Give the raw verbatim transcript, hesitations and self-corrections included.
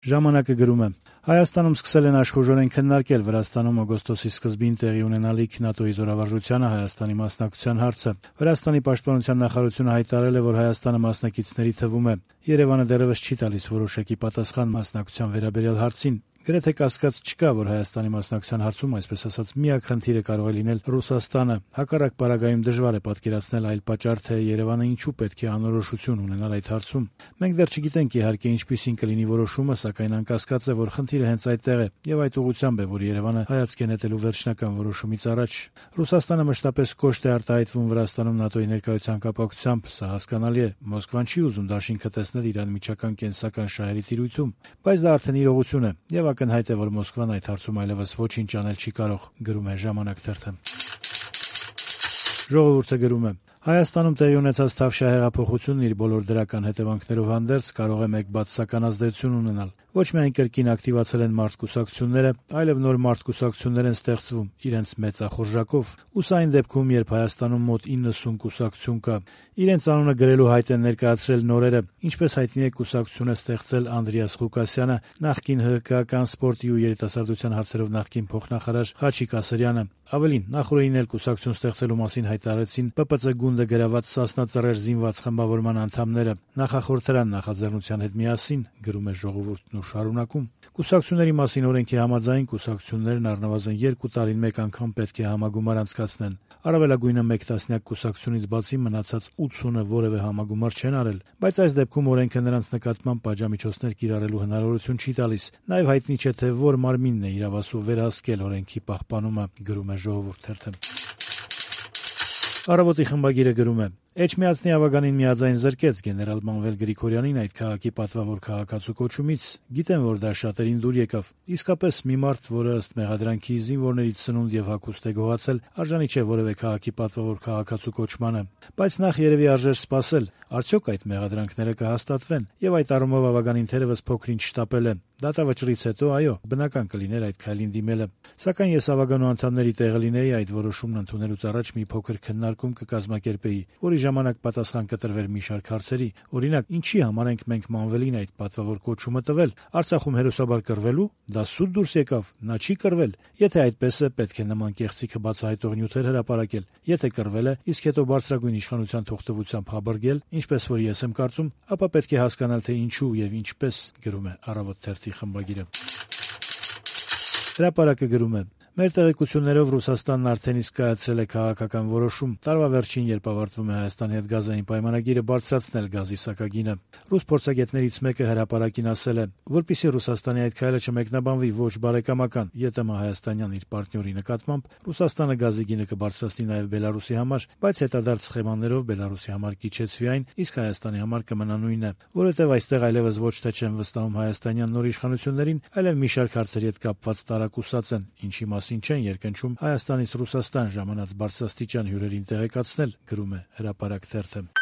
Ժամանակը գրում է. Հայաստանում սկսել են աշխուժորեն քննարկել Վրաստանում օգոստոսի սկզբին տեղի ունենալիք ՆԱՏՕ-ի զորավարժությանը Հայաստանի մասնակցության հարցը։ Վրաստանի պաշտպանության նախարարությունը հայտարարել է, որ Հայաստանը մասնակիցների թվում է։ Երևանը դեռևս չի տալիս որոշակի պատասխան մասնակցության վերաբերյալ հարցին։ Գրեթե կասկած չկա, որ Հայաստանի մասնակցության հարցում, այսպես ասած, միակ խնդիրը կարող է լինել Ռուսաստանը։ Հակառակ պարագայում դժվար է պատկերացնել այլ պատճառ, թե Երևանը ինչու պետք է անորոշություն ունենալ այդ հարցում։ Մենք դեռ չգիտենք իհարկե ինչպիսին կլինի որոշումը, սակայն անկասկած է, որ խնդիրը հենց այդտեղ է, եւ այդ ուղղությամբ է, որ Երևանը հայացք է նետելու վերջնական որոշումից առաջ։ Ռուսաստանը մշտապես կոշտ է արտահայտվում Վրաստանում ՆԱՏՕ-ի ներկայության կապակցությամբ, սա հասկանալի է։ Մոսկվան չի ուզում դաշինքը տեսնել իր անմիջական կենսական շահերի տիրույթում, բայց դա արդեն իրողություն է, եւ ակնհայտ է, որ Մոսկվան այդ հարցում այլևս ոչինչ անել չի կարող, գրում է «Ժամանակ» թերթը։ Ժողովուրդը գրում է. Հայաստանում տեղի ունեցած Թավշյա հեղափոխությունն իր բոլոր դրական հետևանքներով հանդերձ կարող է մեկ բացասական ազդեցություն ունենալ։ Ոչ միայն կրկին ակտիվացել են մարդկուսակցությունները, այլև նոր մարդկուսակցություններ են ստեղծվում իրենց մեծախորժակով, ու սա այն դեպքում, երբ Հայաստանում մոտ իննսուն կուսակցություն կա։ Իրենց անունը գրելու հայտ են ներկայացրել նորերը, ինչպես հայտնի է, կուսակցություն է ստեղծել Անդրեաս Ղուկասյանը, նախկին ՀՀԿ-ական սպորտի ու երիտասարդության հարցերով նախկին փոխնախարար Խաչիկ Ասրյանը։ Ավելին, նախորդին էլ կուսակցություն ստեղծելու մասին հայտարարեցին ՊՊՑ գունդը գրաված Սասնա Ծռեր զինված խմբավորման անդամները նախախորհրդարան նախաձեռնության հետ միասին, գրում է «Ժողովուրդն» ու շարունակում. Կուսակցությունների մասին օրենքի համաձայն կուսակցություններն առնվազն երկու տարին մեկ անգամ պետք է համագումար անցկացնեն։ Առավելագույնը մեկ տասնյակ կուսակցությունից բացի մնացած ութսունը որևէ համագումար չեն արել, բայց այս դեպքում օրենքը նրանց նկատմամբ պատժամիջոցներ կիրառելու հնարավորություն չի տալիս։ Նաև հայտնի չէ, թե որ մարմինն է իրավասու վերահսկել օրենքի պահպանումը, գրում է «Ժողովուրդ» թերթը։ Առավոտի խմբագիրը գրում է. Էջմիածնի ավագանին միաձայն զրկեց գեներալ Մանվել Գրիգորյանին այդ քաղաքի պատվավոր քաղաքացու կոչումից։ Գիտեմ, որ դա շատերին դուր եկավ։ Իսկապես մի մարդ, որը ըստ մեղադրանքի զինվորներից սնունդ եւ հագուստ է գոհացել, արժանի չէ որևէ քաղաքի պատվավոր քաղաքացու կոչմանը։ Բայց նախ երևի արժեր սպասել, արդյոք այդ մեղադրանքները կհաստատվեն, եւ այդ առումով ավագանին թերևս փոքրինչ շտապել է։ Դատավճռից հետո, այո, բնական կլիներ այդ քայլին դիմելը։ Սակայն ես ավագանու անդամների տեղը լինեի, այդ որոշումն ընդունելուց առաջ մի փոքր քննարկում կկազմակերպեի, որի ժամանակ պատասխան կտրվեր մի շարք հարցերի։ Օրինակ, ինչի համար ենք մենք Մանվելին այդ պատվավոր կոչումը տվել։ Արցախում հերոսաբար կռվելու։ Դա սուտ դուրս եկավ, նա չի կռվել։ Եթե այդպես է, պետք է նման կեղծիքը բացահայտող նյութեր հրապարակել։ Եթե կռվել է, իսկ հետո բարձրագույն իշխանության թողտվությամբ հաբրգել, ինչպես որ ես եմ կարծում, ապա պետք է հասկանալ, թե ինչու եւ ինչպես, գրում է «Առավոտ» թերթի խմբագիրը։ Հրապարակը գրում է. Մեր տեղեկություններով Ռուսաստանն արդեն իսկ կայացրել է քաղաքական որոշում տարվա վերջին, երբ ավարտվում է Հայաստանի հետ գազային պայմանագիրը, բարձրացնել գազի սակագինը։ Ռուս փորձագետներից մեկը հրապարակին ասել է, որպեսզի Ռուսաստանի այդ քայլը չմեկնաբանվի ոչ բարեկամական ԵՏՄ հայաստանյան իր պարտնյորի նկատմամբ, Ռուսաստանը գազի գինը կբարձրացնի նաև Բելարուսի համար, բայց հետադարձ սխեմաներով Բելարուսի համար կիջեցվի այն, իսկ Հայաստանի համար կմնա նույնը, որովհետև այստեղ այլևս ոչ թե չեն վստահում հայաստանյան նոր իշխանություններին, այլև մի շարք հարցերի հետ կապված տարակուսած են, ինչի մասին չեն երկնչում Հայաստանից Ռուսաստան ժամանած բարձրաստիճան հյուրերին տեղեկացնել, գրում է «Հրապարակ» թերթը։